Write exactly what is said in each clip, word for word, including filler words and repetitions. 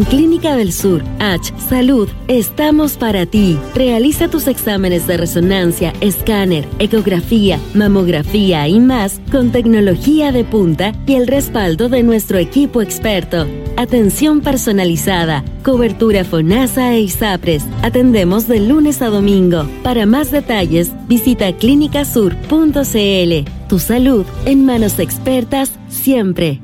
Clínica del Sur, H Salud, estamos para ti. Realiza tus exámenes de resonancia, escáner, ecografía, mamografía y más con tecnología de punta y el respaldo de nuestro equipo experto. Atención personalizada, cobertura FONASA e ISAPRES. Atendemos de lunes a domingo. Para más detalles, visita clínica sur punto c l. Tu salud en manos expertas siempre.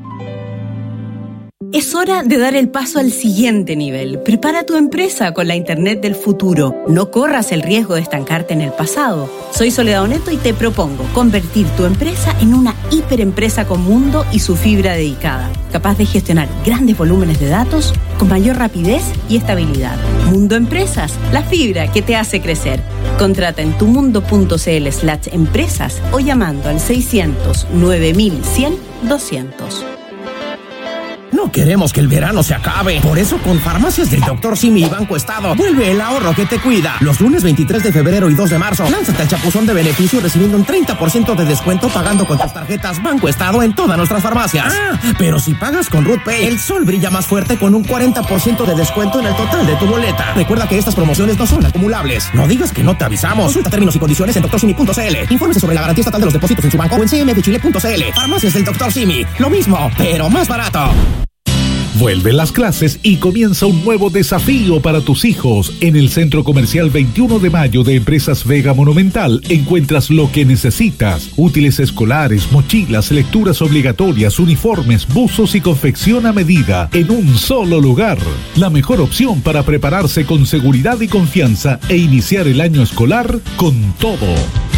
Es hora de dar el paso al siguiente nivel. Prepara tu empresa con la Internet del futuro. No corras el riesgo de estancarte en el pasado. Soy Soledad Oneto y te propongo convertir tu empresa en una hiperempresa con Mundo y su fibra dedicada, capaz de gestionar grandes volúmenes de datos con mayor rapidez y estabilidad. Mundo Empresas, la fibra que te hace crecer. Contrata en tumundo.cl slash empresas o llamando al seiscientos nueve mil cien doscientos. No queremos que el verano se acabe. Por eso, con Farmacias del doctor Simi y Banco Estado, vuelve el ahorro que te cuida. Los lunes veintitrés de febrero y dos de marzo, lánzate al chapuzón de beneficio recibiendo un treinta por ciento de descuento pagando con tus tarjetas Banco Estado en todas nuestras farmacias. Ah, pero si pagas con Ruth Pay, el sol brilla más fuerte con un cuarenta por ciento de descuento en el total de tu boleta. Recuerda que estas promociones no son acumulables. No digas que no te avisamos. Consulta términos y condiciones en doctor simi punto c l. Infórmese sobre la garantía estatal de los depósitos en su banco o en c m f chile punto c l. Farmacias del doctor Simi. Lo mismo, pero más barato. Vuelven las clases y comienza un nuevo desafío para tus hijos. En el Centro Comercial veintiuno de mayo de Empresas Vega Monumental encuentras lo que necesitas: útiles escolares, mochilas, lecturas obligatorias, uniformes, buzos y confección a medida en un solo lugar. La mejor opción para prepararse con seguridad y confianza e iniciar el año escolar con todo.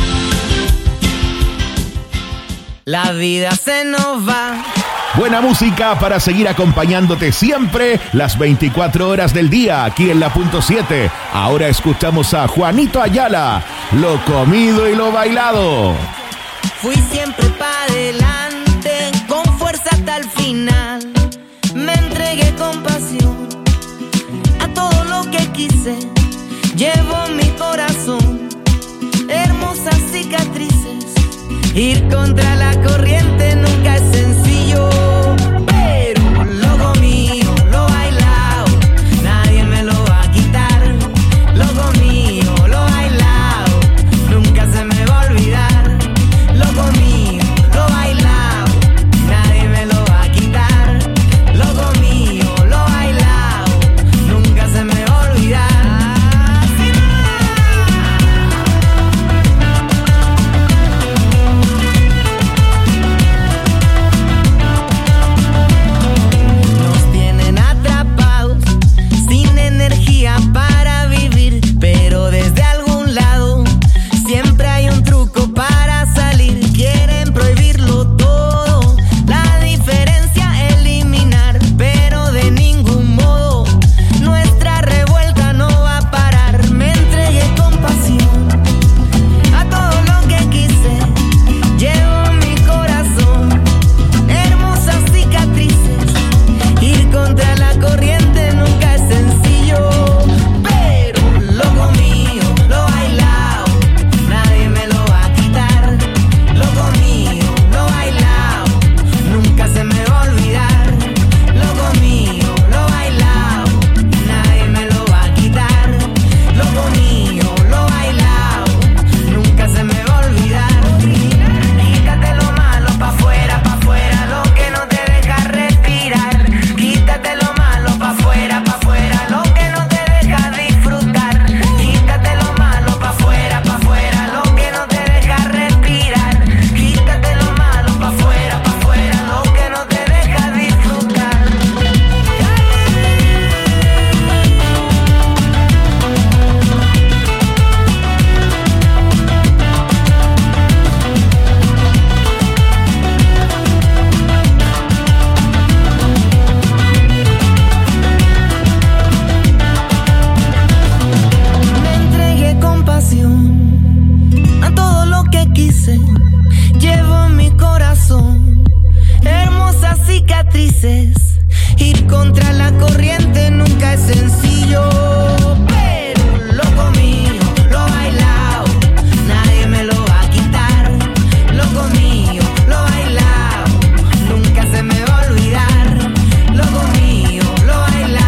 La vida se nos va. Buena música para seguir acompañándote siempre las veinticuatro horas del día aquí en La Punto siete. Ahora escuchamos a Juanito Ayala, Lo comido y lo bailado. Fui siempre para adelante, con fuerza hasta el final. Me entregué con pasión a todo lo que quise. Llevo mi corazón hermosas cicatrices. Ir contra la corriente nunca es sencillo, pero lo mío, lo bailado, nadie me lo va a quitar. Lo mío, lo bailado, nunca se me va a olvidar. Lo mío, lo bailado, nadie me lo va a quitar. Lo mío, lo bailado, nunca se me va a olvidar. Para vivir, pero desde algún lado siempre hay un truco para salir. Quieren prohibirlo todo, la diferencia eliminar, pero de ningún modo nuestra revuelta no va a parar. Me entregué con pasión a todo lo que quise. Llevo mi corazón hermosas cicatrices. Ir contra la corriente nunca es sencillo. Ir contra la corriente nunca es sencillo, pero lo mío, lo bailado, nadie me lo va a quitar. Lo mío, lo bailado, nunca se me va a olvidar. Lo mío, lo bailado.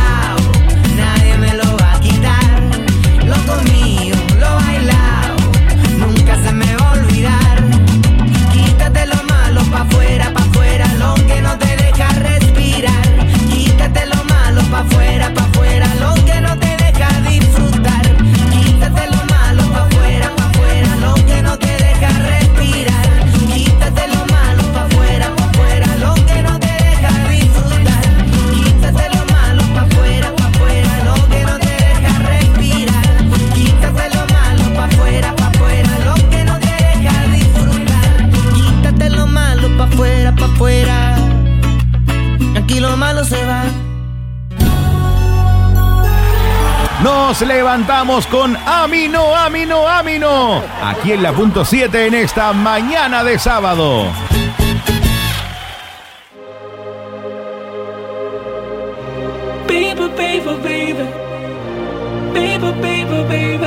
nos levantamos con Amino, Amino, Amino. Aquí en la punto siete en esta mañana de sábado. Baby, baby, baby. Baby, baby, baby.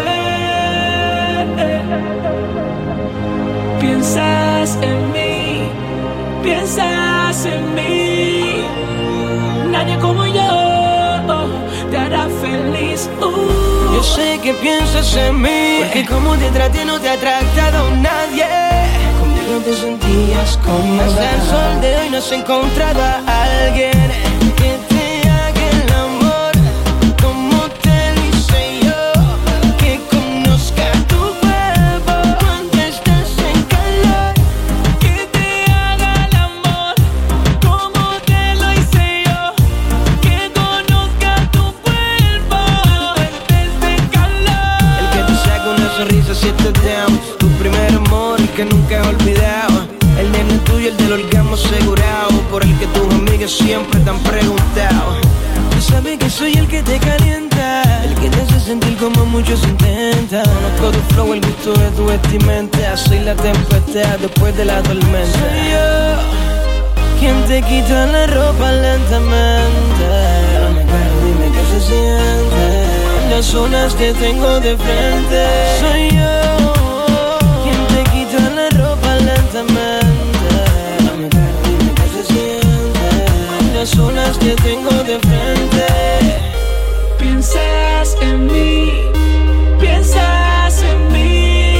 Piensas en mí, piensas en mí. Nadie como yo te hará feliz. Uh. Yo sé que piensas en mí, porque como te traté no te ha tratado nadie. Conmigo te sentías cómoda. Hasta el sol de hoy no has encontrado a alguien que te haga el amor como te lo hice yo, que conozca tu cuerpo cuando estás en calor, Que te haga el amor como te lo hice yo, que conozca tu cuerpo antes de calor. el que te saca una sonrisa si estás down, tu primer amor el que nunca he olvidado, el nene tuyo, el del orgasmo asegurado, por el que tus amigas siempre te han preguntado. Tú sabes que soy el que te calienta, el que te hace sentir como muchos intentan. Conozco tu flow, el gusto de tu vestimenta, soy la tempestad después de la tormenta. Soy yo quien te quita la ropa lentamente. Dame claro, dime qué se siente en las zonas que tengo de frente. Soy yo quien te quita la ropa lentamente. Dame claro, dime qué se siente en las zonas que tengo de frente. Piensas en mí, piensas en mí.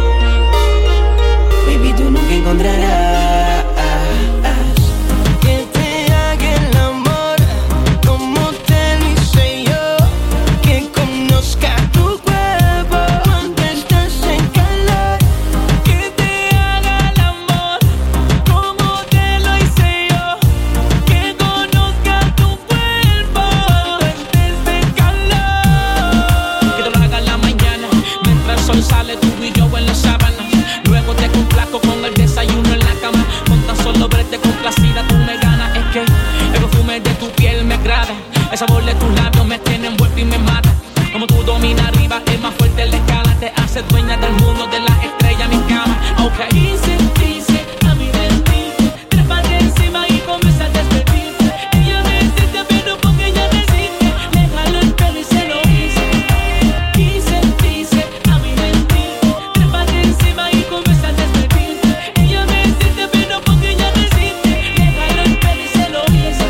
Baby, tú nunca encontrarás que te haga el amor como te lo hice yo, que conozca tu cuerpo cuando estás en calor, Que te haga el amor como te lo hice yo, que conozca tu cuerpo antes de calor. Que te lo haga en la mañana, mientras el sol sale, tú y yo en la sábana. Luego te complazco con el desayuno en la cama. Con tan solo verte complacida tú me ganas. Es que el perfume de tu piel me agrada, el sabor de tus labios me tiene envuelto y me mata. Como tú dominas arriba, es más fuerte la escala. Te hace dueña del mundo, de las estrellas, mi cama. Ok. Dice, dice, a mí de mí, trépate encima y comienza a despedirte. Ella me siente, pero porque ella me siente. Le jalo el pelo y se lo hice. Dice, dice, a mí de mí, trépate encima y comienza a despedirte. Ella me siente, pero porque ella me siente. Le jalo el pelo y se lo hice.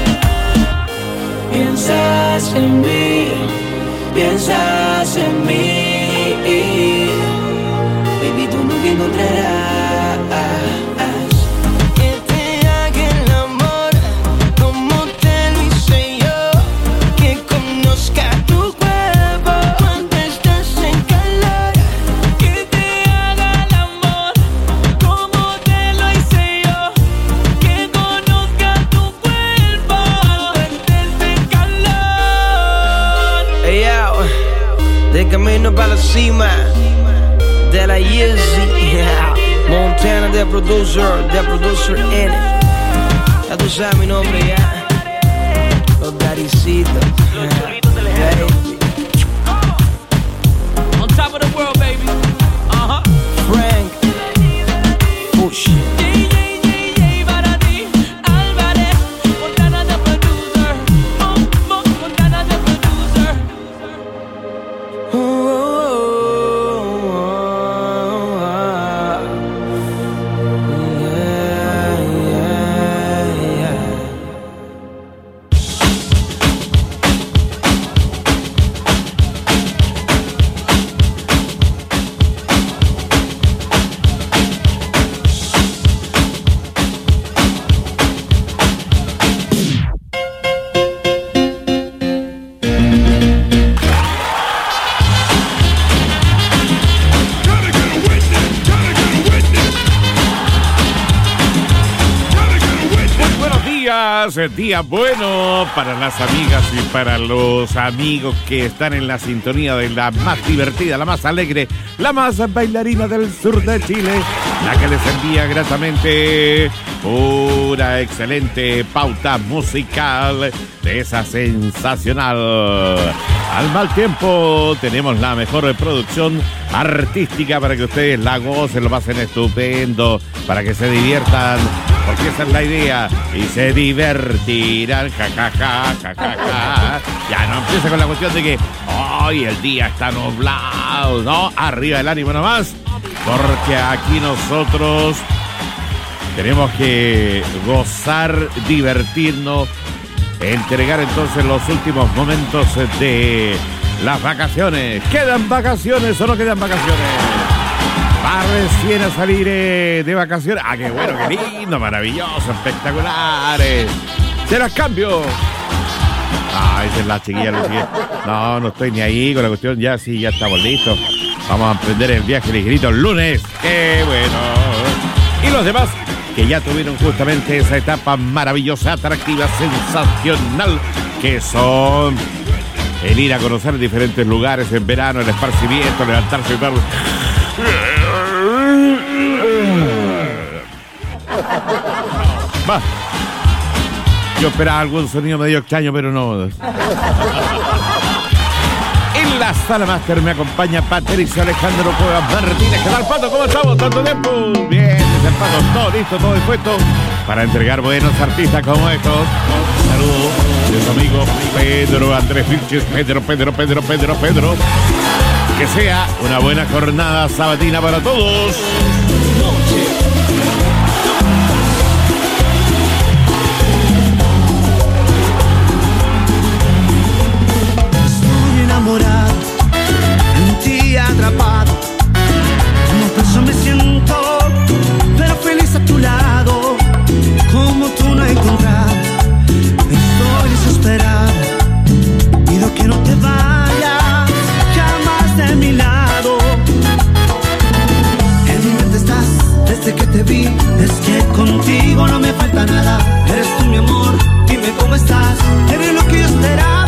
piensas en mí, piensas en mí. Baby, tú nunca encontrarás que te haga el amor como te lo hice yo, que conozca tu cuerpo cuando estás en calor, Que te haga el amor como te lo hice yo, que conozca tu cuerpo antes de calor. Hey, yo, de camino para la cima de la Yeezy, Montana de producer, de producer N. Ya tú sabes mi nombre ya, los Daricitos. Baby. On top of the world, baby. Uh-huh. Frank, push. J J J J para ti, Álvarez, Montana the producer. Mo, Mo, Montana the producer. Oh, oh, oh, yeah, yeah, yeah. días, día bueno para las amigas y para los amigos que están en la sintonía de la más divertida, la más alegre, la más bailarina del sur de Chile, la que les envía gratamente una excelente pauta musical de esa sensacional. Al mal tiempo tenemos la mejor producción artística para que ustedes la gocen, lo pasen estupendo, para que se diviertan, porque esa es la idea, y se divertirán, ja, ja, ja, ja, ja, ja. Ya no empieza con la cuestión de que hoy el día está nublado, ¿no? Arriba el ánimo nomás, porque aquí nosotros tenemos que gozar, divertirnos, entregar entonces los últimos momentos de las vacaciones. ¿Quedan vacaciones o no quedan vacaciones? Va recién a salir eh, de vacaciones. Ah, qué bueno, qué lindo, maravilloso, espectaculares. Se las cambio. Ah, esa es la chiquilla, la chiquilla. No, no estoy ni ahí con la cuestión. Ya sí, ya estamos listos. Vamos a emprender el viaje ligerito el lunes. ¡Qué bueno! Y los demás que ya tuvieron justamente esa etapa maravillosa, atractiva, sensacional, que son el ir a conocer diferentes lugares en verano, el esparcimiento, levantarse y tal. Va. Yo esperaba algún sonido medio extraño, pero no. En la sala máster me acompaña Patricio Alejandro Cuevas Martínez. ¿Qué tal, Pato? ¿Cómo estamos? ¿Tanto tiempo? Bien, dice el Pato. Todo listo, todo dispuesto para entregar buenos artistas como estos. Saludos de su amigo Pedro Andrés Vilches. Pedro, Pedro, Pedro, Pedro, Pedro. Que sea una buena jornada sabatina para todos. Enamorado, en ti atrapado, como preso me siento, pero feliz a tu lado, como tú no he encontrado. Estoy desesperado, pido que no te vayas jamás de mi lado. En mi mente estás desde que te vi, es que contigo no me falta nada. Eres tú mi amor, dime cómo estás, eres lo que yo esperaba.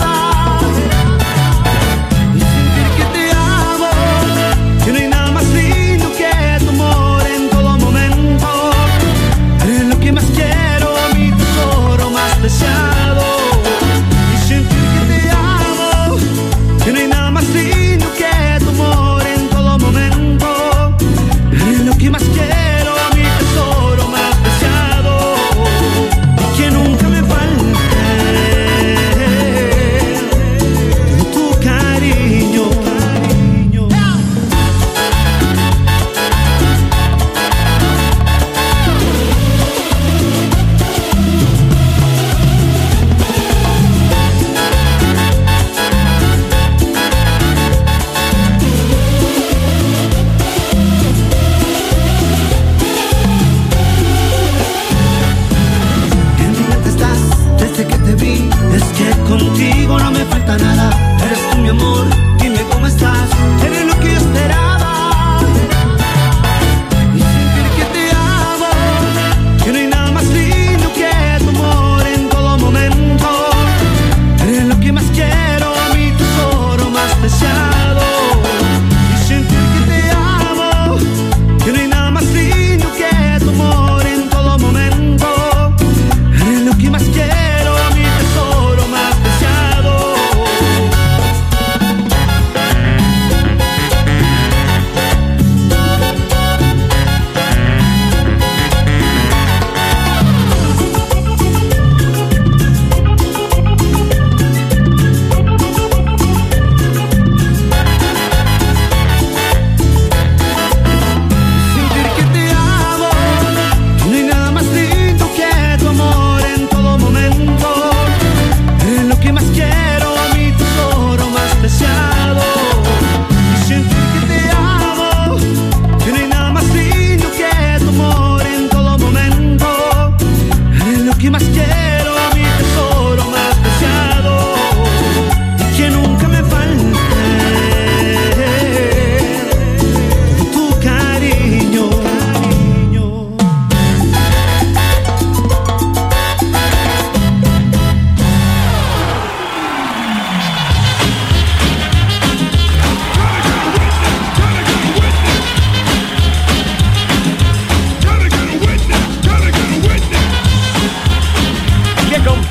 Y sentir que te amo, que no hay nada más lindo que tu amor en todo momento. Eres lo que más quiero, mi tesoro más preciado, y que nunca me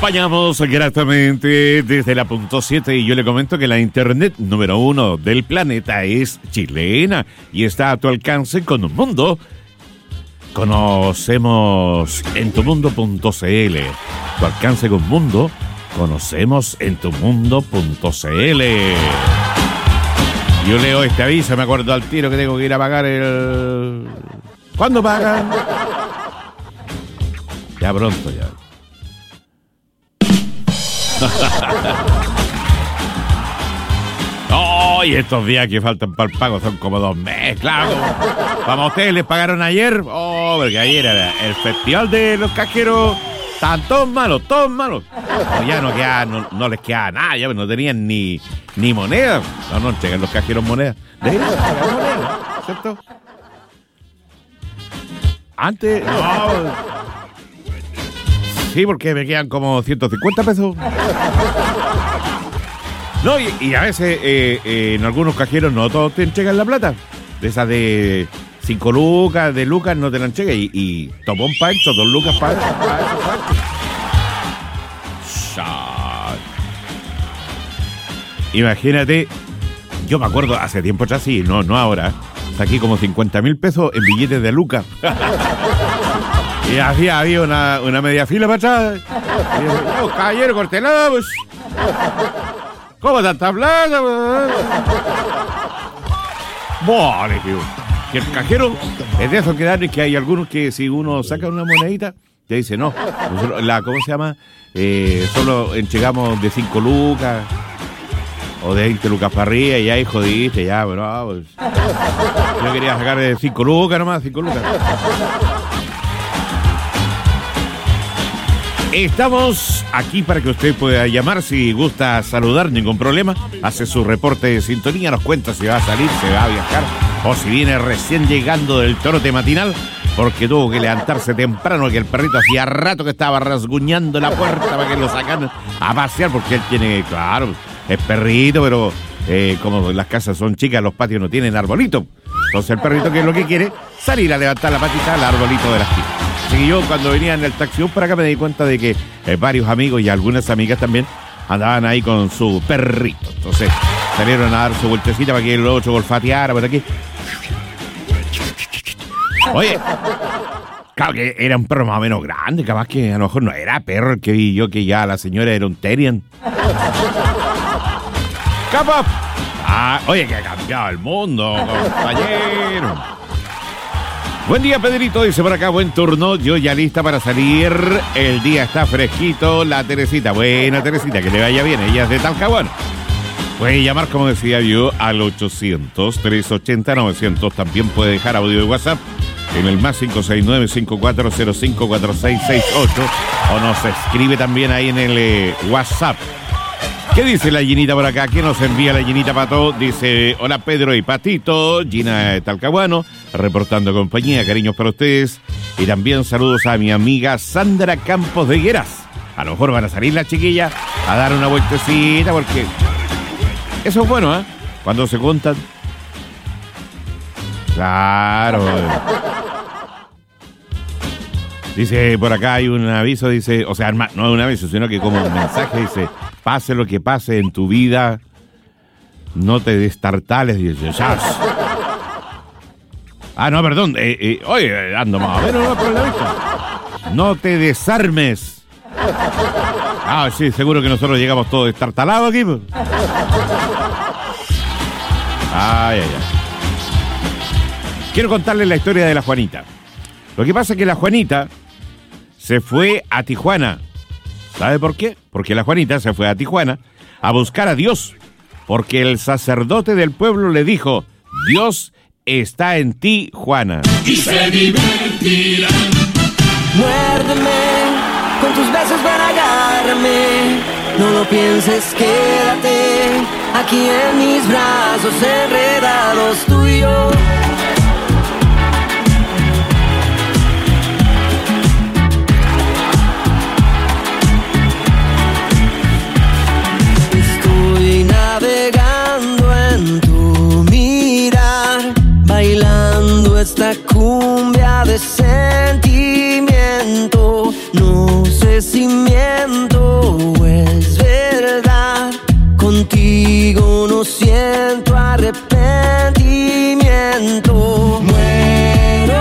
acompañamos gratamente desde la punto siete y yo le comento que la internet número uno del planeta es chilena y está a tu alcance con un mundo. Conocemos en tu mundo punto c l. Tu alcance con mundo, conocemos en tu mundo punto c l. Yo leo este aviso, me acuerdo al tiro que tengo que ir a pagar el... ¿Cuándo pagan? Ya pronto, ya. Oh, y estos días que faltan para el pago son como dos meses, claro. Como a ustedes les pagaron ayer, oh, porque ayer era el festival de los cajeros. Estaban todos malos, todos malos. No, ya no queda, no, no les quedaba nada, ya no tenían ni, ni moneda. No, no entregan los cajeros monedas. Deberían entregar monedas, ¿cierto? Antes, no. Sí, porque me quedan como ciento cincuenta pesos. No, y, y a veces eh, eh, en algunos cajeros no todos te entregan la plata. De esas de cinco lucas, de lucas no te la entregan. Y, y topón para esto, dos lucas para eso, para eso, para eso. Imagínate, yo me acuerdo hace tiempo atrás, sí, no, no ahora. Saqué como cincuenta mil pesos en billetes de lucas. Y así había una, una media fila para atrás. Y yo, oh, caballero, cortelado, pues. ¿Cómo tanta plata? Vale, tío. Que el cajero es de esos que dan, que hay algunos que si uno saca una monedita, te dice no. Nosotros, la, ¿cómo se llama? Eh, solo entregamos de cinco lucas o de veinte lucas para arriba y ahí jodiste, ya, pero pues, yo quería sacar de cinco lucas nomás, cinco lucas. Estamos aquí para que usted pueda llamar si gusta saludar, ningún problema. Hace su reporte de sintonía, nos cuenta si va a salir, si va a viajar o si viene recién llegando del trote matinal porque tuvo que levantarse temprano, que el perrito hacía rato que estaba rasguñando la puerta para que lo sacaran a pasear porque él tiene, claro, es perrito, pero eh, como las casas son chicas, los patios no tienen arbolito. Entonces el perrito, que es lo que quiere, salir a levantar la patita al arbolito de la esquina. Así que yo cuando venía en el taxi para acá me di cuenta de que eh, varios amigos y algunas amigas también andaban ahí con su perrito. Entonces salieron a dar su vueltecita para que el otro olfateara por aquí. Oye, claro que era un perro más o menos grande, capaz que a lo mejor no era perro el que vi yo, que ya la señora era un terrier. ¡Capaz! Ah, oye, que ha cambiado el mundo, compañero. Buen día, Pedrito, dice por acá, buen turno, yo ya lista para salir, el día está fresquito, la Teresita, buena Teresita, que le vaya bien, ella es de Talcahuano. Puede llamar, como decía yo, al ochocientos, trescientos ochenta, novecientos, también puede dejar audio de WhatsApp en el más cinco seis nueve, cinco cuatro cero cinco, cuatro seis seis ocho, o nos escribe también ahí en el eh, WhatsApp. ¿Qué dice la Ginita por acá? ¿Qué nos envía la Ginita Pato? Dice, hola Pedro y Patito, Gina de Talcahuano, reportando compañía, cariños para ustedes. Y también saludos a mi amiga Sandra Campos de Higueras. A lo mejor van a salir las chiquillas a dar una vueltecita porque eso es bueno, ¿eh? Cuando se juntan. Claro. Dice, por acá hay un aviso, dice, o sea, no un aviso, sino que como un mensaje, dice, pase lo que pase en tu vida, no te destartales, dice, ya. Ah, no, perdón, eh, eh, oye, ando más o menos por la vista. No te desarmes. Ah, sí, seguro que nosotros llegamos todos destartalados aquí. Pues. Ay, ay, ay. Quiero contarles la historia de la Juanita. Lo que pasa es que la Juanita se fue a Tijuana. ¿Sabe por qué? Porque la Juanita se fue a Tijuana a buscar a Dios. Porque el sacerdote del pueblo le dijo, Dios está en ti, Juana. Y se divertirán. Muérdeme, con tus besos ven, agárrame. No lo pienses, quédate aquí en mis brazos enredados tú y yo. Estoy navegando en tu mirar, bailando esta cumbia de sentimientos. miento, no sé si miento o es verdad. Contigo no siento arrepentimiento. Muero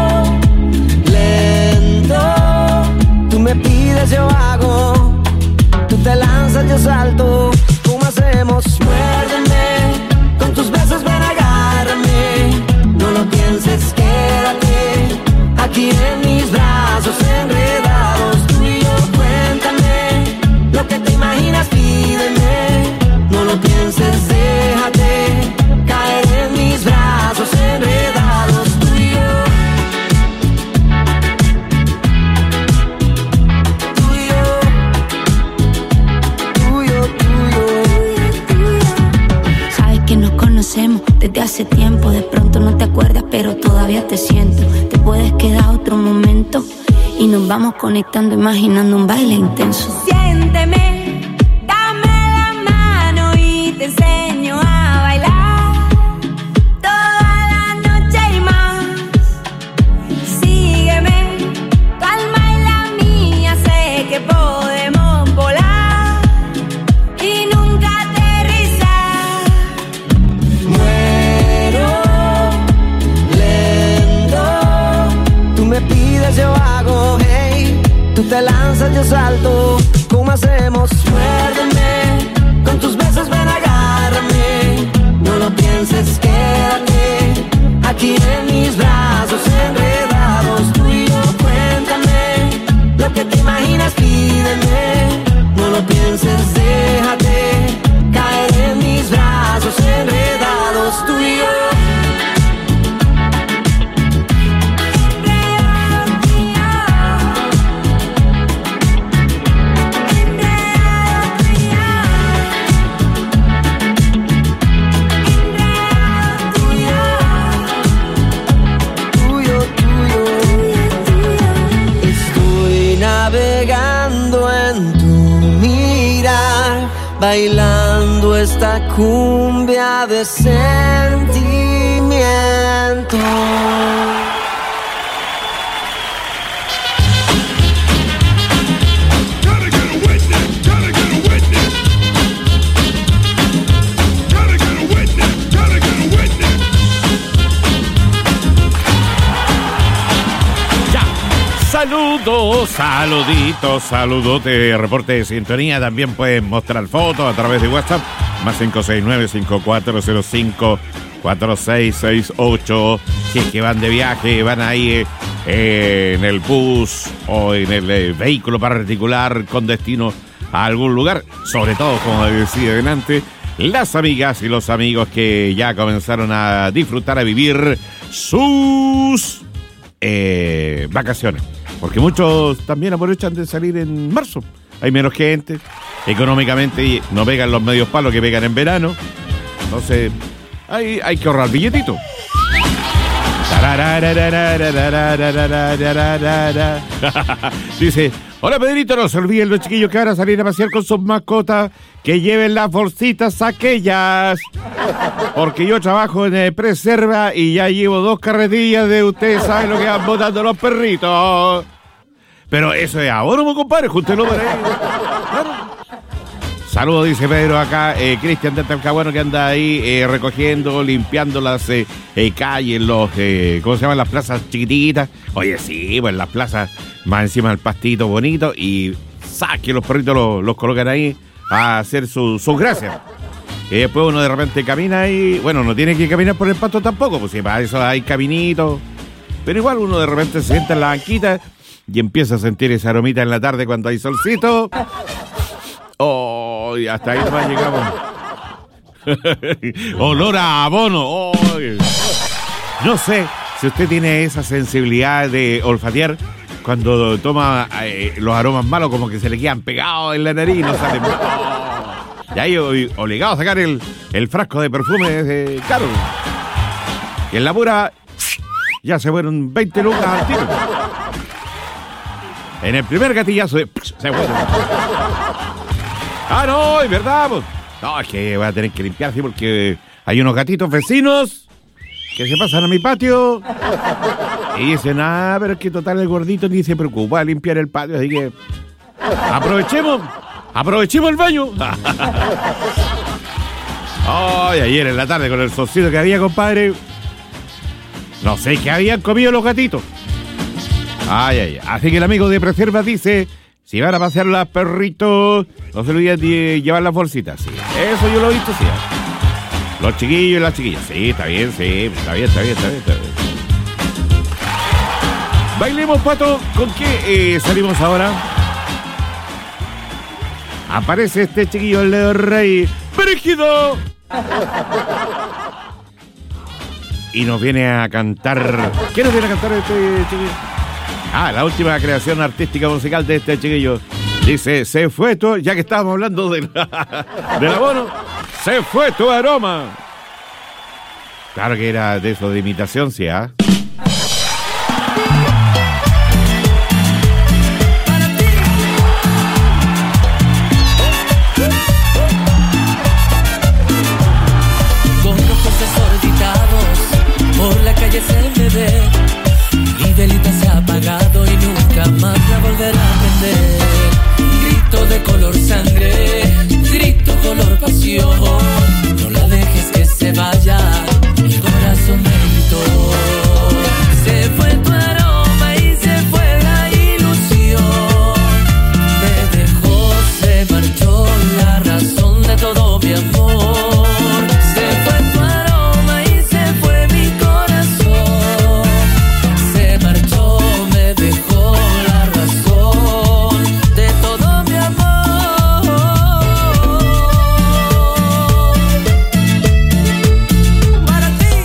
lento, tú me pides, yo hago. Tú te lanzas, yo salto. ¿Cómo hacemos? Muérdeme, con tus besos ven, agárrame. No lo pienses, quédate aquí en mis brazos enredados. Tú y yo, cuéntame lo que te imaginas, pídeme. No lo pienses, déjate caer en mis brazos enredados. Tú y yo, tú y yo, tú y yo, tú y yo, tú y yo. Sabes que nos conocemos desde hace tiempo. De pronto no te acuerdas, pero todavía te siento. Te puedes quedar otro momento y nos vamos conectando, imaginando un baile intenso. Siénteme, dame la mano y te enseño a bailar toda la noche y más. Sígueme, tu alma y la mía, sé que podemos volar y nunca aterrizar. Muero lento, tú me pides, yo hago. Hey, tú te lanzas, yo salto. ¿Cómo hacemos? Muérdeme, con tus besos ven, agárrame. No lo pienses, quédate aquí en mis brazos enredados. Tú y yo, cuéntame lo que te imaginas, pídeme. No lo pienses, déjate caer en mis brazos enredados. Tú y yo. Navegando en tu mirar, bailando esta cumbia de sentimiento. Saludos, saluditos, saludote, reporte de sintonía. También pueden mostrar fotos a través de WhatsApp. Más cinco seis nueve, cinco cuatro cero cinco, cuatro seis seis ocho. Si es que van de viaje, van ahí eh, en el bus o en el eh, vehículo particular con destino a algún lugar. Sobre todo, como decía delante, las amigas y los amigos que ya comenzaron a disfrutar, a vivir sus eh, vacaciones. Porque muchos también aprovechan de salir en marzo. Hay menos gente, económicamente no pegan los medios palos que pegan en verano. Entonces, hay, hay que ahorrar billetito. Dice, hola Pedrito, no se olviden los chiquillos que van a salir a pasear con sus mascotas, que lleven las bolsitas aquellas. Porque yo trabajo en eh, Preserva y ya llevo dos carretillas de ustedes saben lo que van botando los perritos. Pero eso es ahora, mi compadre, júntelo por ahí. Claro. Saludos, dice Pedro acá, eh, Cristian de Talcahuano, que anda ahí eh, recogiendo, limpiando las eh, eh, calles, los, eh, ¿cómo se llaman? Las plazas chiquititas. Oye, sí, pues las plazas más encima del pastito bonito y saque los perritos los, los colocan ahí a hacer sus su gracias. Y después uno de repente camina y, bueno, no tiene que caminar por el pasto tampoco, pues si para eso hay caminitos. Pero igual uno de repente se sienta en la banquita y empieza a sentir esa aromita en la tarde cuando hay solcito. Oh, y hasta ahí nomás llegamos. Olor a abono. Oh, no sé si usted tiene esa sensibilidad de olfatear cuando toma eh, los aromas malos, como que se le quedan pegados en la nariz y no salen más. Oh. Y ahí obligado a sacar el, el frasco de perfume de caro. Y en la pura ya se fueron veinte lucas al tiro. En el primer gatillazo de, se fue. Ah, no, es verdad, pues. No, es que voy a tener que limpiar, sí, porque hay unos gatitos vecinos que se pasan a mi patio Y dicen, ah, pero es que total el gordito ni se preocupa de limpiar el patio, así que aprovechemos, aprovechemos el baño. Ay, ayer en la tarde con el solcito que había, compadre, no sé qué habían comido los gatitos. Ay, ay, ay. Así que el amigo de Preserva dice, si van a pasear los perritos, no se olviden de llevar las bolsitas. Sí, eso yo lo he visto, sí. Los chiquillos y las chiquillas. Sí, está bien, sí, está bien, está bien, está bien, está bien. Bailemos, Pato. ¿Con qué eh, salimos ahora? Aparece este chiquillo, el Leo Rey. ¡Brígido! Y nos viene a cantar... ¿Qué nos viene a cantar este chiquillo? Ah, la última creación artística musical de este chiquillo. Dice, se fue tu... Ya que estábamos hablando de la, del abono, se fue tu aroma. Claro que era de eso, de imitación, sí, ¿ah? ¿eh? Por la calle se me ve, mi velita se ha apagado y nunca más la volverá a prender. Grito de color sangre, grito color pasión, no la dejes que se vaya, mi corazón me gritó. Se fue tu aroma y se fue la ilusión, me dejó, se marchó la razón de todo mi amor. Se fue tu aroma y se fue mi corazón, se marchó, me dejó la razón de todo mi amor. Para ti.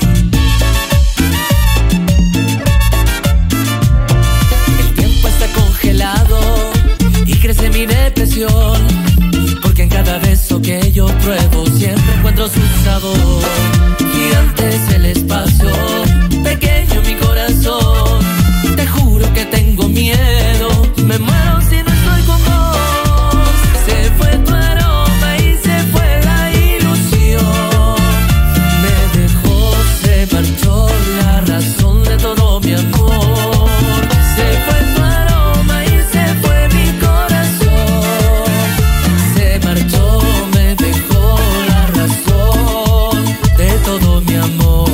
El tiempo está congelado y crece mi depresión, porque en cada beso que yo pruebo siempre encuentro su sabor. Gigante es el espacio, pequeño mi corazón. Te juro que tengo miedo, me muero si no estoy con vos. Se fue tu aroma y se fue la ilusión, me dejó, se marchó la razón de todo mi amor. Se fue tu aroma y se fue mi corazón, se marchó, me dejó la razón de todo mi amor.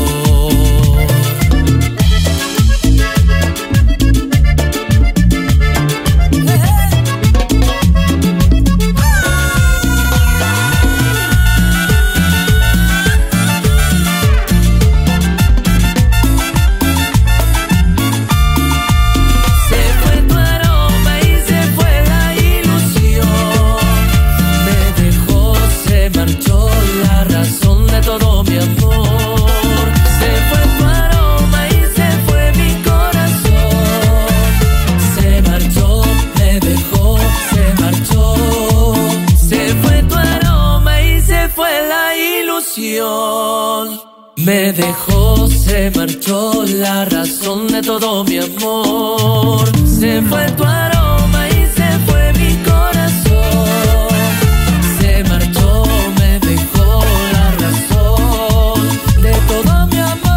Se fue tu aroma y se fue la ilusión, me dejó, se marchó la razón de todo mi amor. Se fue tu aroma y se fue mi corazón, se marchó, me dejó, se marchó. Se fue tu aroma y se fue la ilusión, me dejó, se marchó la razón de todo mi amor. Se fue tu aroma y se fue mi corazón, se marchó, me dejó la razón de todo mi amor.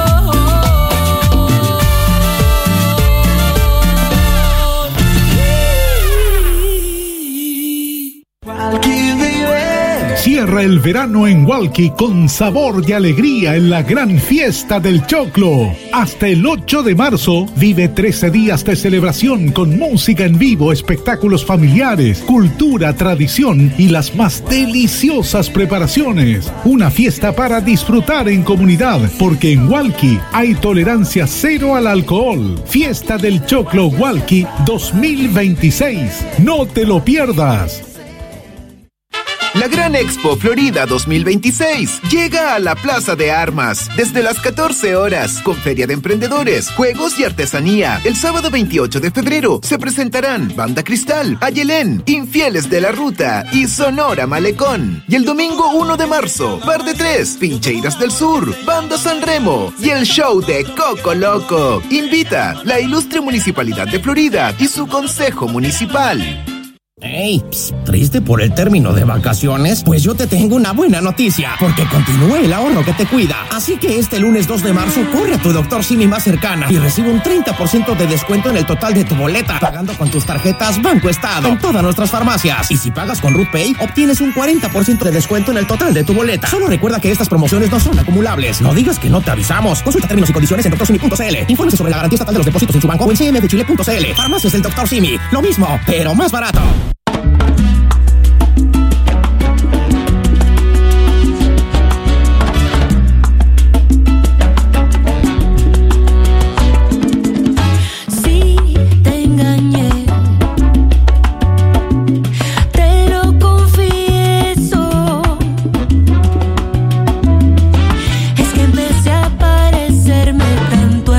Cierra el verano en Hualqui con sabor y alegría en la gran fiesta del choclo. Hasta el ocho de marzo vive trece días de celebración con música en vivo, espectáculos familiares, cultura, tradición y las más deliciosas preparaciones. Una fiesta para disfrutar en comunidad, porque en Hualqui hay tolerancia cero al alcohol. Fiesta del Choclo Hualqui dos mil veintiséis. No te lo pierdas. La Gran Expo Florida dos mil veintiséis llega a la Plaza de Armas desde las catorce horas con feria de emprendedores, juegos y artesanía. El sábado veintiocho de febrero se presentarán Banda Cristal, Ayelén, Infieles de la Ruta y Sonora Malecón. Y el domingo uno de marzo, Bar de Tres, Pincheiras del Sur, Banda San Remo y el show de Coco Loco. Invita la ilustre Municipalidad de Florida y su Consejo Municipal. Ey, pss, ¿triste por el término de vacaciones? Pues yo te tengo una buena noticia, porque continúa el ahorro que te cuida. Así que este lunes dos de marzo, corre a tu doctor Simi más cercana y recibe un treinta por ciento de descuento en el total de tu boleta, pagando con tus tarjetas Banco Estado en todas nuestras farmacias. Y si pagas con RutPay, obtienes un cuarenta por ciento de descuento en el total de tu boleta. Solo recuerda que estas promociones no son acumulables. No digas que no te avisamos. Consulta términos y condiciones en doctor simi punto c l. Infórmese sobre la garantía estatal de los depósitos en su banco o en c m de chile punto c l. Farmacias del doctor Simi. Lo mismo, pero más barato.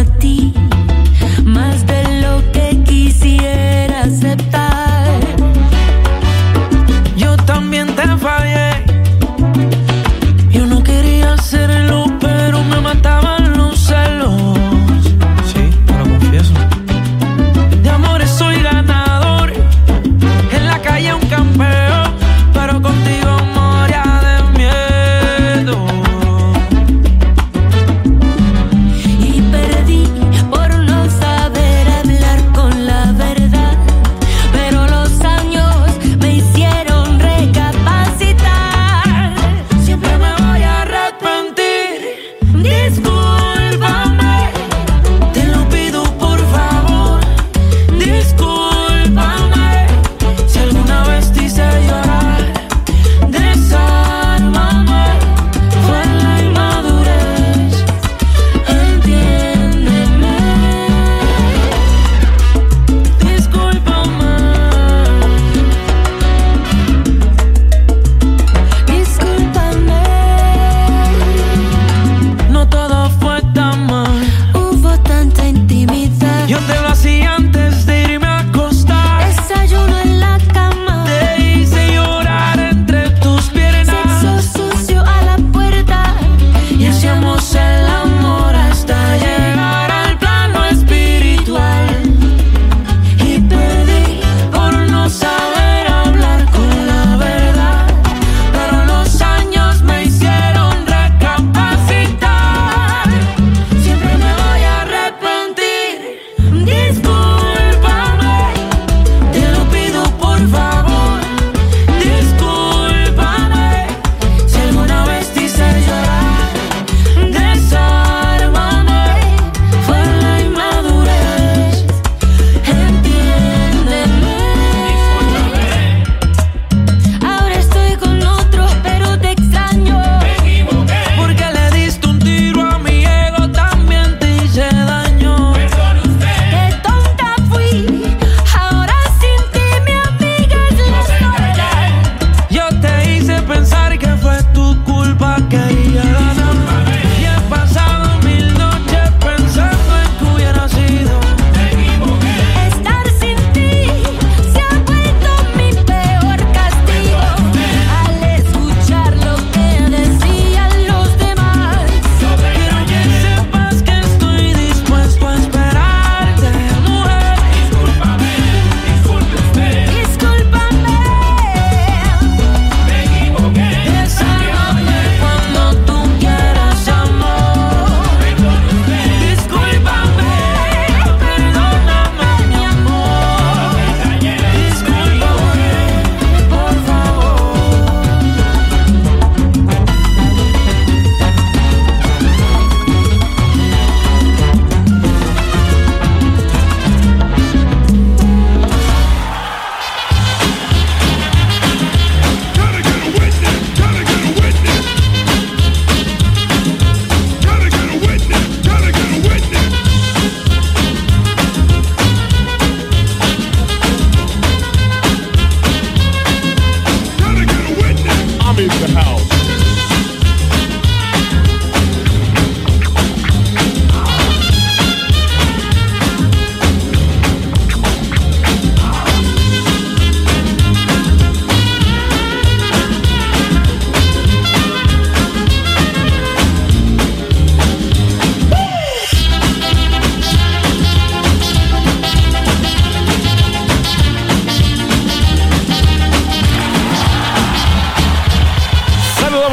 Más de lo que quisiera aceptar.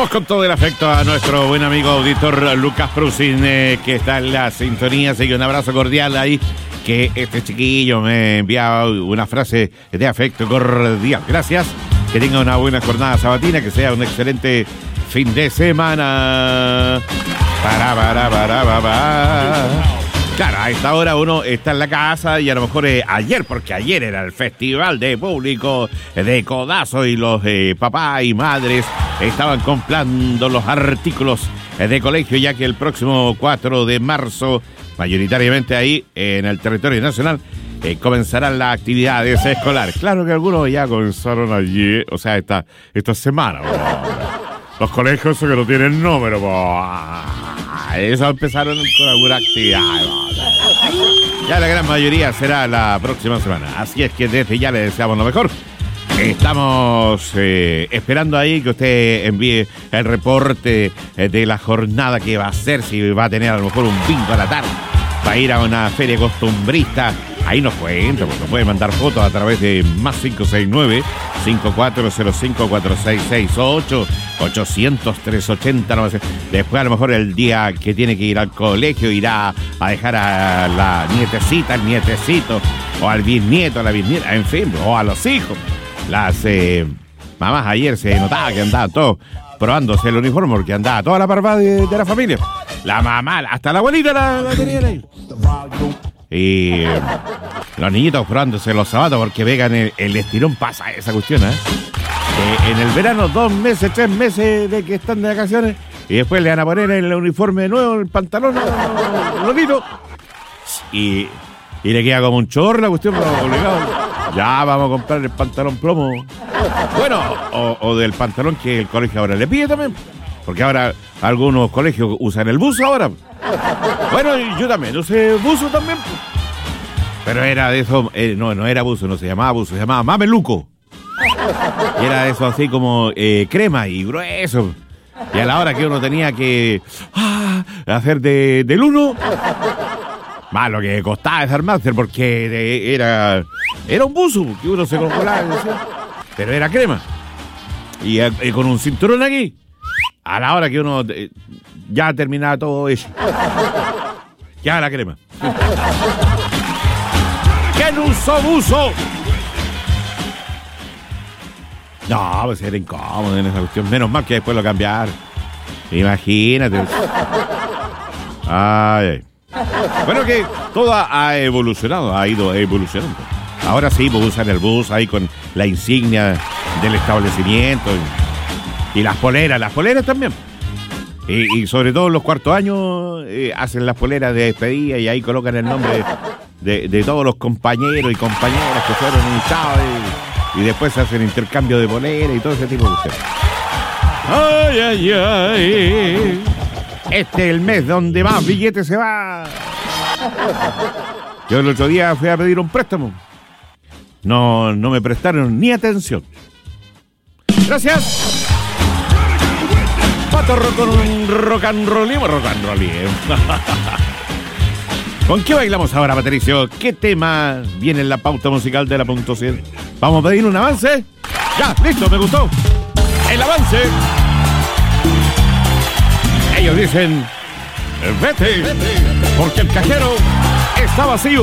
Saludamos con todo el afecto a nuestro buen amigo auditor Lucas Prusin, eh, que está en la sintonía. Así que un abrazo cordial ahí, que este chiquillo me envía una frase de afecto cordial. Gracias, que tenga una buena jornada sabatina, que sea un excelente fin de semana. Para, para, para, para, para. Claro, a esta hora uno está en la casa y a lo mejor eh, ayer, porque ayer era el festival de público de Codazo y los eh, papás y madres estaban comprando los artículos eh, de colegio, ya que el próximo cuatro de marzo, mayoritariamente ahí en el territorio nacional, eh, comenzarán las actividades escolares. Claro que algunos ya comenzaron ayer, o sea, esta, esta semana. Los colegios que no tienen número, eso empezaron con alguna actividad. Ya la gran mayoría será la próxima semana. Así es que desde ya le deseamos lo mejor. Estamos eh, esperando ahí que usted envíe el reporte eh, de la jornada que va a hacer, si va a tener a lo mejor un bingo a la tarde, va a ir a una feria costumbrista. Ahí nos cuenta, porque nos puede mandar fotos a través de más cinco seis nueve, cinco cuatro cero cinco, cuatro seis seis ocho, ochocientos, trescientos ochenta. No sé. Después a lo mejor el día que tiene que ir al colegio irá a dejar a la nietecita, al nietecito, o al bisnieto, a la bisnieta, en fin, o a los hijos. Las eh, mamás ayer se notaba que andaban todos probándose el uniforme, porque andaba toda la parvada de, de la familia. La mamá, hasta la abuelita la, la tenían ahí. Y eh, los niñitos probándose los zapatos, porque vegan el, el estirón, pasa esa cuestión, ¿eh? Eh, en el verano, dos meses, tres meses de que están de vacaciones, y después le van a poner el uniforme nuevo, el pantalón bonito, y, y le queda como un chorro la cuestión, obligado. Ya vamos a comprar el pantalón plomo. Bueno, o, o del pantalón que el colegio ahora le pide también, porque ahora algunos colegios usan el buzo ahora. Bueno, yo también usé buzo también. Pero era de eso, eh, no, no era buzo, no se llamaba buzo, se llamaba mameluco. Y era de eso así como eh, crema y grueso. Y a la hora que uno tenía que ah, hacer de, del uno, más lo que costaba desarmarse, porque de, era, era un buzo que uno se congelaba, pero era crema. Y, y con un cinturón aquí. A la hora que uno eh, ya terminaba todo eso, ya la crema. ¿Quién usó buzo? No, pues era incómodo en esa cuestión. Menos mal que después lo cambiaron. Imagínate. Ay, ay. Bueno, que todo ha evolucionado, ha ido evolucionando. Ahora sí, pues usan el bus ahí con la insignia del establecimiento. Y las poleras, las poleras también. Y, y sobre todo en los cuartos años eh, hacen las poleras de despedida y ahí colocan el nombre de, de todos los compañeros y compañeras que fueron hinchados y, y después hacen intercambio de poleras y todo ese tipo de cosas. Ay, ay, ay. Este es el mes donde más billetes se va. Yo el otro día fui a pedir un préstamo. No, no me prestaron ni atención. Gracias. Pato rock, rock and roll, rock and roll. ¿Con qué bailamos ahora, Patricio? ¿Qué tema viene en la pauta musical de la punto cien? ¿Vamos a pedir un avance? Ya, listo, me gustó. El avance. Ellos dicen, vete, porque el cajero está vacío.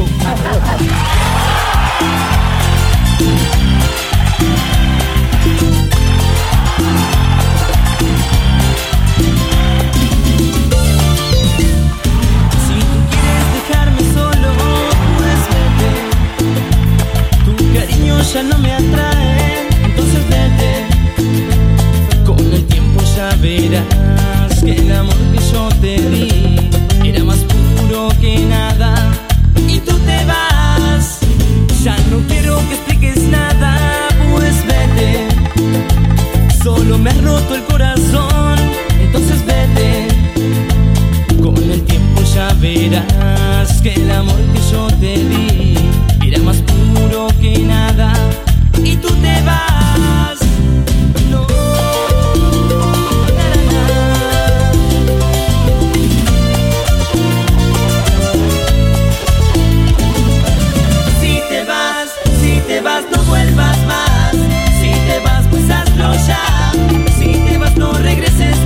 Ya no me atrae, entonces vete. Con el tiempo ya verás que el amor que yo te di era más puro que nada. Y tú te vas, ya no quiero que expliques nada, pues vete. Solo me has roto el corazón, entonces vete. Con el tiempo ya verás que el amor que yo te di era más puro que nada. Y tú te vas. No, na, na, na. Si te vas, si te vas no vuelvas más. Si te vas pues hazlo ya. Si te vas no regreses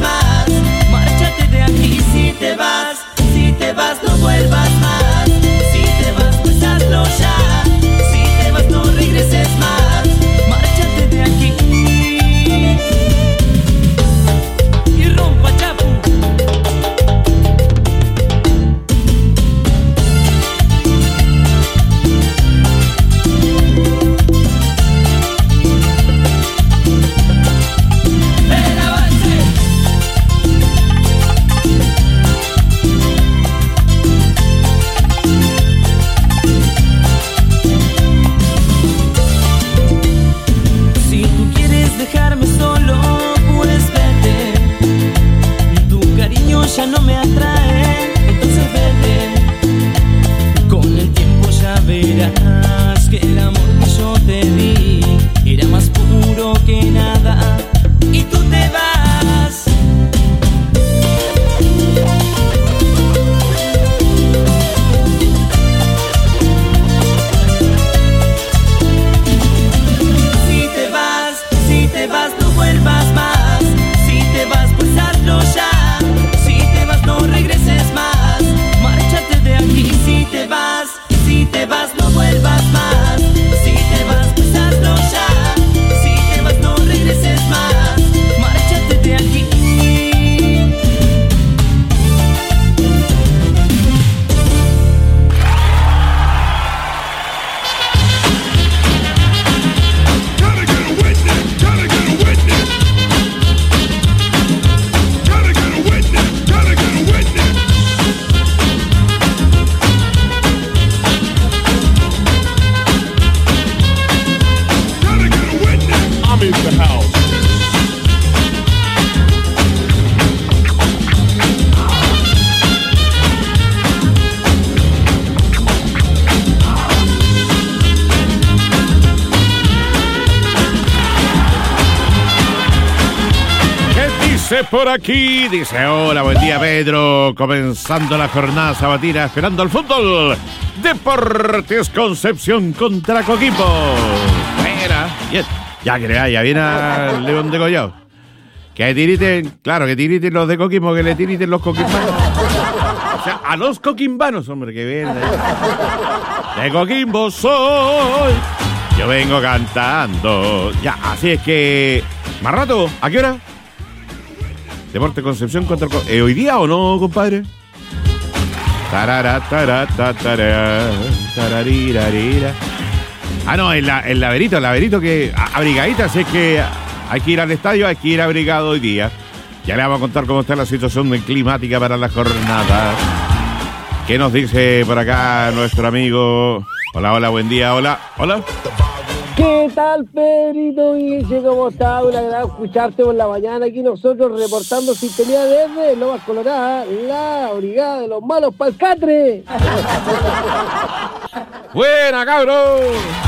que el amor que yo te di era más puro que nada y tú te vas. Si te vas, si te vas no vuelvas más. Si te vas pues hazlo ya. Si te vas no regreses más. Márchate de aquí. Si te vas, si te vas no vuelvas más. Si te vas pues hazlo ya. Si te vas no regreses más. Márchate de aquí. I'm in the house. ¿Qué dice por aquí? Dice, hola, buen día Pedro, comenzando la jornada sabatina, esperando el fútbol. Deportes Concepción contra Coquimbo. Fuera, bien. Ya que ya viene al León de Collao. Que tiriten, claro, que tiriten los de Coquimbo, que le tiriten los coquimbanos. O sea, a los coquimbanos, hombre, que viene. De Coquimbo soy. Yo vengo cantando. Ya, así es que. Más rato, ¿a qué hora? Deporte Concepción contra el Co- ¿eh, ¿Hoy día o no, compadre? Tarara, tarara, tarara, tararirarira. Ah, no, el, la- el laberito, el laberito que a- abrigadita, así es que hay que ir al estadio, hay que ir abrigado hoy día. Ya le vamos a contar cómo está la situación climática para la jornada. ¿Qué nos dice por acá nuestro amigo? Hola, hola, buen día, hola, hola. ¿Qué tal, Pedrito Guille? ¿Cómo está? Un agrado escucharte por la mañana. Aquí nosotros reportando sintonía desde Lomas Coloradas, la brigada de los malos palcatres. ¡Buena, cabrón!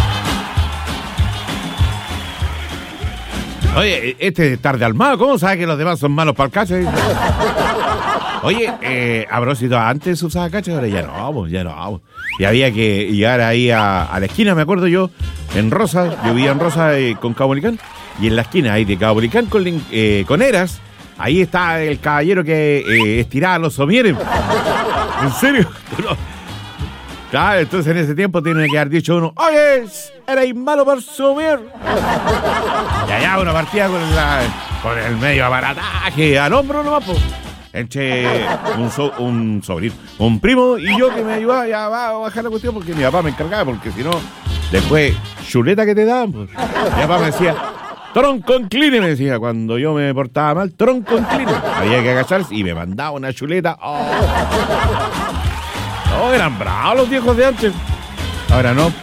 Oye, este es tarde armado, ¿cómo sabe que los demás son malos para el cacho? Oye, eh, a propósito, antes se usaba cacho, ahora ya no, pues, ya no. Y había que llegar ahí a, a la esquina, me acuerdo yo, en Rosa, yo vivía en Rosa eh, con Cabo Licán, y en la esquina ahí de Cabo Licán con, Lin- eh, con Eras, ahí está el caballero que eh, estiraba los somieres. ¿En serio? No. Claro, entonces en ese tiempo tiene que haber dicho uno, oye, erais malo para somier. Y allá uno partía con, la, con el medio aparataje al hombro nomás, pues. Entre un, so, un sobrino, un primo y yo que me ayudaba ya va a bajar la cuestión porque mi papá me encargaba, porque si no, después, chuleta que te daban, pues. Mi papá me decía, tronco incline, me decía, cuando yo me portaba mal, tronco incline. Había que agacharse y me mandaba una chuleta. Oh, oh eran bravos los viejos de antes. Ahora no.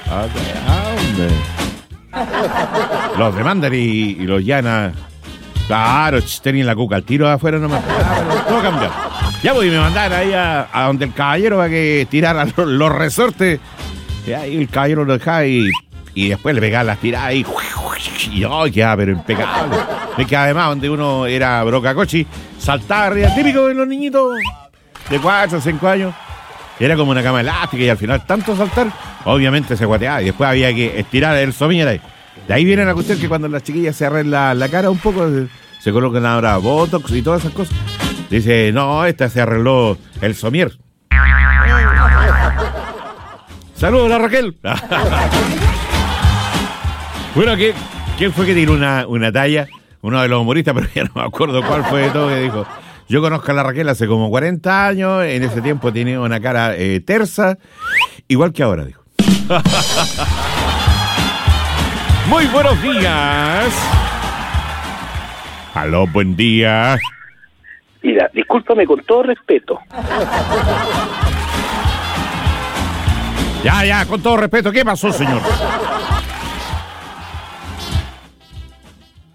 ¿A dónde? Los demandan y, y los llanan. Claro, ch, tenían la cuca al tiro afuera nomás. Claro, todo cambió. Ya voy, me mandaron ahí a, a donde el caballero para que tirara los, los resortes. Y ahí el caballero lo dejaba y, y después le pegaba las tiradas y, y ay, quedaba pero impecable. Es que además donde uno era brocacochi, saltaba arriba, típico de los niñitos de cuatro o cinco años. Era como una cama elástica y al final tanto saltar, obviamente se guateaba y después había que estirar el somier ahí. De ahí viene la cuestión que cuando las chiquillas se arreglan la cara un poco, se, se colocan ahora botox y todas esas cosas. Dice, no, esta se arregló el somier. Saludos, la Raquel. Bueno, ¿qué, ¿quién fue que tiró una, una talla? Uno de los humoristas, pero ya no me acuerdo cuál fue de todo, que dijo, yo conozco a la Raquel hace como cuarenta años, en ese tiempo tenía una cara eh, tersa, igual que ahora, dijo. Muy buenos días. Aló, buen día. Mira, discúlpame con todo respeto. Ya, ya, con todo respeto, ¿qué pasó, señor?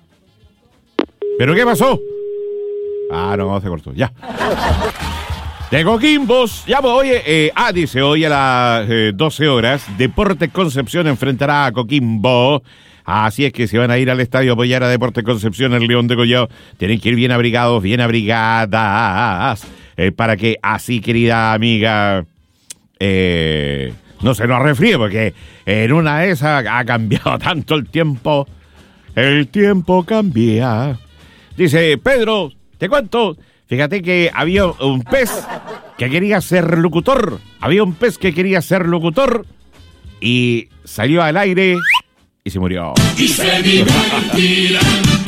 ¿Pero qué pasó? Ah, no, se cortó, ya. De Coquimbos. Ya, pues, oye, eh, ah, dice, hoy a las eh, doce horas, Deportes Concepción enfrentará a Coquimbo. Así es que si van a ir al estadio a apoyar a Deportes Concepción, el León de Collao, tienen que ir bien abrigados, bien abrigadas, eh, para que así, querida amiga, eh, no se nos resfríe, porque en una de esas ha cambiado tanto el tiempo. El tiempo cambia. Dice, Pedro, te cuento, fíjate que había un pez que quería ser locutor. Había un pez que quería ser locutor y salió al aire y se murió. Y se divertirán.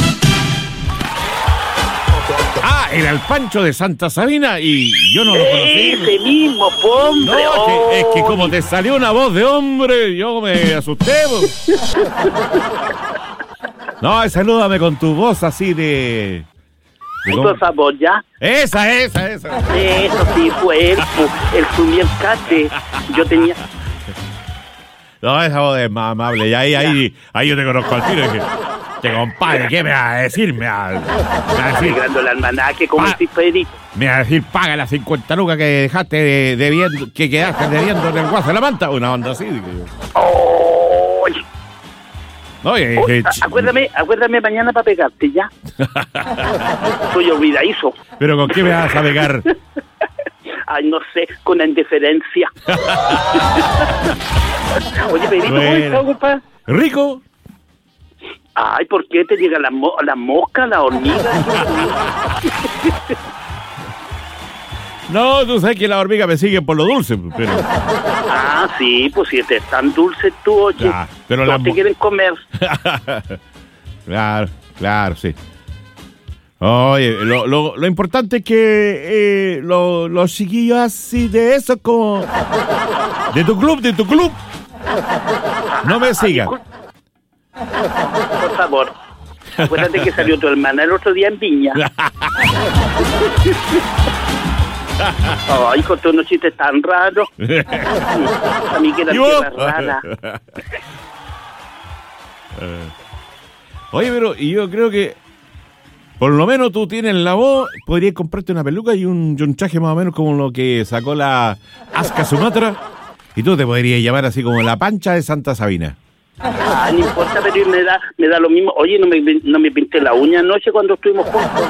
Ah, era el Pancho de Santa Sabina y yo no lo conocí. Ese mismo, hombre. No, que- es que como te salió una voz de hombre, yo me asusté. po. No, salúdame con tu voz así de... de Por cómo- favor, ya. Esa, esa, esa. Eso sí, fue él, fu- él fue mi alcalde. Yo tenía... No, esa voz es más amable. Y ahí, ahí, ahí yo te conozco al tiro. Y dije, te compadre, ¿qué me va a decir? Me va, me va a decir, Alegrando el almanaque como Ah. el Pedrito. me va a decir, paga las cincuenta lucas que dejaste de- debiendo, que quedaste debiendo en el guaso de la manta. Una onda así. dije yo. Oye, No, y dije, oh, ch- acuérdame, acuérdame mañana para pegarte, ¿ya? Soy olvidadizo. pero ¿con qué me vas a pegar? Ay, no sé, con la indiferencia. Oye, Pedrito, ¿cómo Bueno. estás, compa? ¿Rico? Ay, ¿por qué te llegan las mo la moscas, las hormigas? No, tú sabes que las hormigas me siguen por lo dulce, pero... Ah, sí, pues si este es tan dulce tú, oye. Ah, pero no las te mo- quieren comer. Claro, claro, sí. Oye, lo, lo, lo importante es que eh, lo- los chiquillos así de eso como... De tu club, de tu club. No me sigan. Por favor. Acuérdate que salió tu hermana el otro día en Viña. Ay, con todos unos chistes tan raros. A mí que era ¿Y vos? rara. Eh. Oye, pero y yo creo que por lo menos tú tienes la voz, podrías comprarte una peluca y un, y un traje más o menos como lo que sacó la Aska Sumatra y tú te podrías llamar así como la Pancha de Santa Sabina. Ah, no importa, pero me da, me da lo mismo. Oye, no me, no me pinté la uña anoche cuando estuvimos juntos.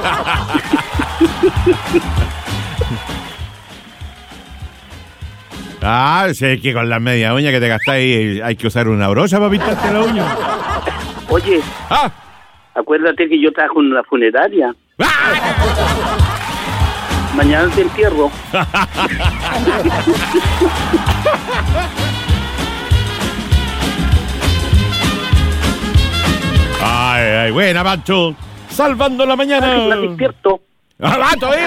Ah, si es que con la media uña que te gastáis hay que usar una brocha para pintarte la uña. Oye, ah. acuérdate que yo trabajo en una funeraria. Mañana te entierro. Ay, ay, buena, Pancho. Salvando la mañana. La despierto. ¡Ah, vato, eh!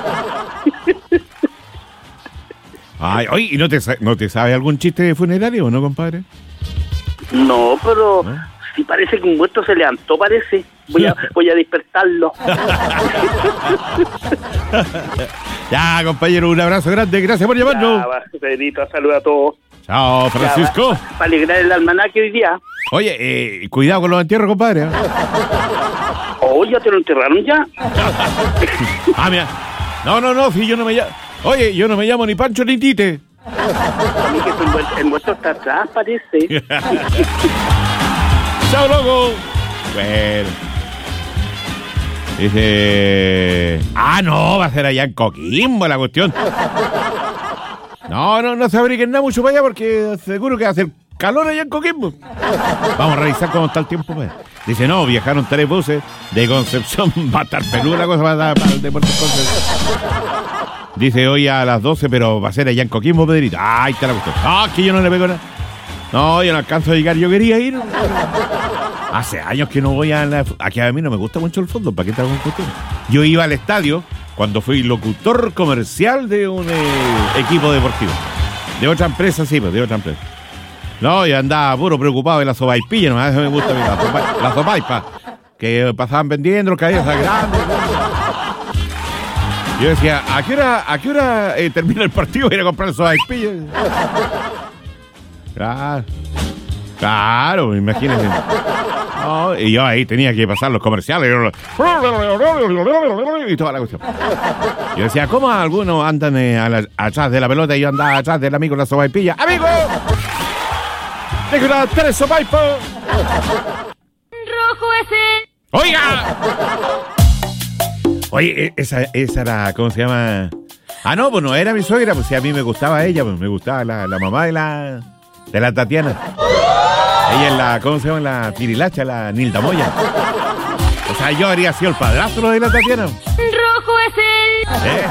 Ay, oye, ¿y no te, sa- no te sabes algún chiste de funerario o no, compadre? No, pero si parece que un muerto se levantó, parece. Voy a, voy a despertarlo. Ya, compañero, un abrazo grande. Gracias por llamarnos. Ya, va, Pedrito, saluda a todos. Chao, Francisco. Para alegrar el almanaque hoy día. Oye, eh, cuidado con los entierros, compadre. ¿eh? Oh, ¿ya te lo enterraron ya? Ah, mira. No, no, no, si yo no me llamo. Oye, yo no me llamo ni Pancho ni Tite. A mí que el muerto, el muerto está atrás, parece. Chao, loco. Bueno. Dice... Ah, no, va a ser allá en Coquimbo la cuestión. No, no, no se abriguen nada mucho para allá porque seguro que va a hacer calor allá en Coquimbo. Vamos a revisar cómo está el tiempo. Pues. Dice, no, viajaron tres buses de Concepción. Va a estar peluda la cosa para, para el deporte Concepción. Dice hoy a las doce, pero va a ser allá en Coquimbo, Pedrito. Ah, ahí está la cuestión. No, es que yo no le pego nada. No, yo no alcanzo a llegar. Yo quería ir. Hace años que no voy a la... Aquí a mí no me gusta mucho el fútbol. ¿Para qué te hago un cuestión? Yo iba al estadio cuando fui locutor comercial de un eh, equipo deportivo. De otra empresa, sí, pues, de otra empresa. No, yo andaba puro preocupado de la sopaipilla. No, eso me gusta a mí, la, sopa, la sopaipa. Que pasaban vendiendo, cabezas grandes. Yo decía, ¿a qué hora, a qué hora eh, termina el partido? Voy a ir a comprar sopaipilla. Claro. Claro, imagínense. No, y yo ahí tenía que pasar los comerciales y toda la cuestión. Yo decía, ¿cómo algunos andan eh, a la, atrás de la pelota y yo andaba atrás del amigo de la sopaipilla? ¡Amigo! ¡Dejo las tres sopaipos! Rojo ese. ¡Oiga! Oye, esa, esa era, ¿cómo se llama? Ah, no, pues no era mi suegra, pues si a mí me gustaba ella, pues me gustaba la, la mamá de la de la Tatiana. Ella es la, ¿cómo se llama? La tirilacha, la Nilda Moya. O sea, yo habría sido el padrastro de la Tatiana. Rojo es el. ¿Eh?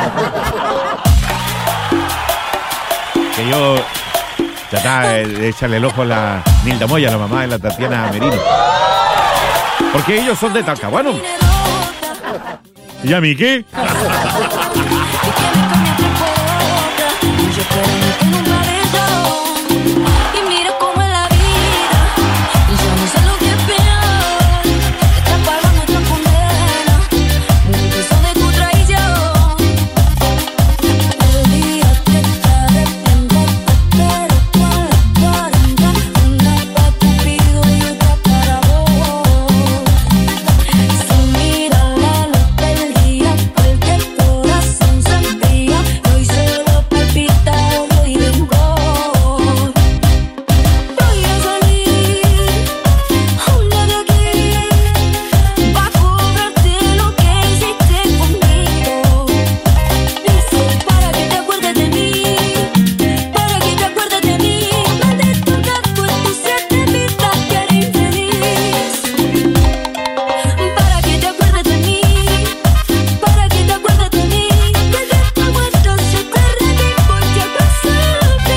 Que yo trataba de echarle el ojo a la Nilda Moya, la mamá de la Tatiana Merino. Porque ellos son de Talcahuano. ¿Y a mí qué? Y mira cómo es la vida. Y yo no sé lo que es peor. Esta paga nuestra condena. Un beso de tu traición. El día que te arrepientas, pero con las cuarenta. Una pa' Cupido y otra para vos. Se mira la luz del día, cualquier corazón se enfría. Hoy solo palpita odio y rencor. Voy a salir un día de aquí pa' cobrarte lo que hiciste conmigo. Dice para que te acuerdes de mí, para que te acuerdes de mí. Maldito gato en tus siete vidas que eres infeliz. Para que te acuerdes de mí, para que te acuerdes de mí. Que de esta vuelta se te revivo y abrázate.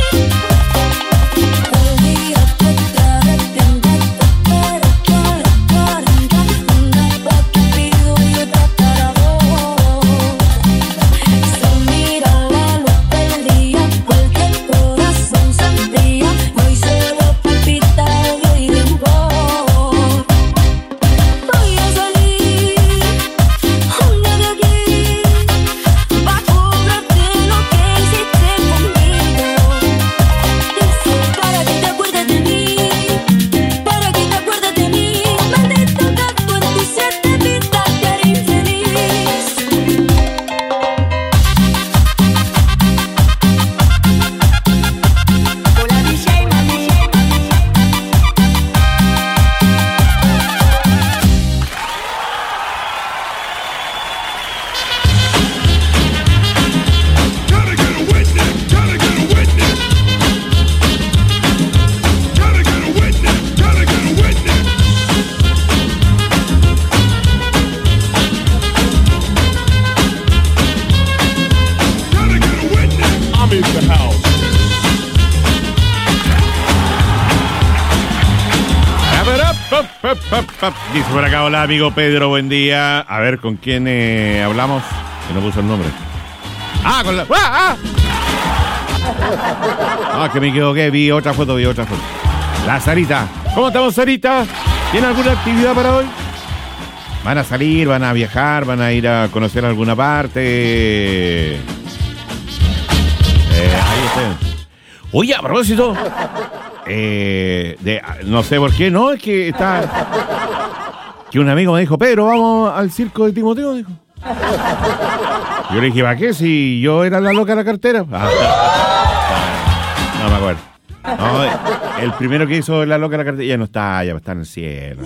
El día que te arrepientas, pero con las cuarenta. Una pa' Cupido y otra para vos. Se mira la luz del día, cualquier corazón se enfría. Hoy solo palpita odio y rencor. Voy a salir un día de aquí pa' cobrarte lo que hiciste conmigo. Dice para que te acuerdes de mí, para que te acuerdes de mí. Maldito gato en tus siete vidas que eres infeliz. Hola D J mami. Gotta get a witness, gotta get a witness. Gotta get a witness, gotta get a witness. Gotta get a witness. I'm in the house. A ver, up, up, up, up, up. Dice por acá, hola amigo Pedro, buen día. A ver, ¿con quién eh, hablamos? Que no puso el nombre. Ah, con la... ¡Ah, ah! Ah, que me equivoqué, vi otra foto, vi otra foto. La Sarita. ¿Cómo estamos, Sarita? ¿Tiene alguna actividad para hoy? ¿Van a salir, van a viajar, van a ir a conocer alguna parte? Eh, ahí está. Oye, a propósito, eh, de, no sé por qué, no, es que está... Que un amigo me dijo, Pedro, vamos al circo de Timoteo, dijo. Yo le dije, ¿para qué? Si yo era la loca de la cartera. Ah, no me acuerdo. No, el primero que hizo la loca de la cartera ya no está, ya está en el cielo.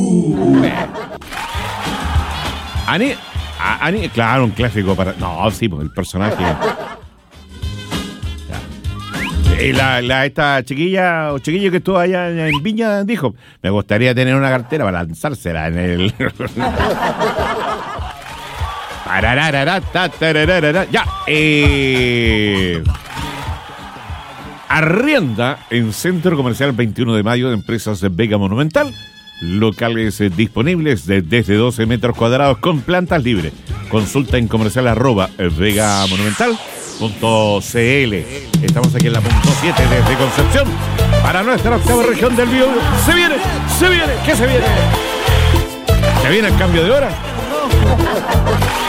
Ani, a- Ani, claro, un clásico para... No, sí, pues el personaje... Y la, la, esta chiquilla o chiquillo que estuvo allá en, en Viña dijo, me gustaría tener una cartera para lanzársela en el... Parararara, ta, tararara. Ya, eh... Arrienda en Centro Comercial veintiuno de mayo de Empresas de Vega Monumental. Locales eh, disponibles de, desde doce metros cuadrados con plantas libres. Consulta en comercial arroba vega monumental punto cl. Estamos aquí en la punto siete desde Concepción para nuestra octava región del Bío. Se viene, se viene, ¿qué se viene? ¿Se viene el cambio de hora?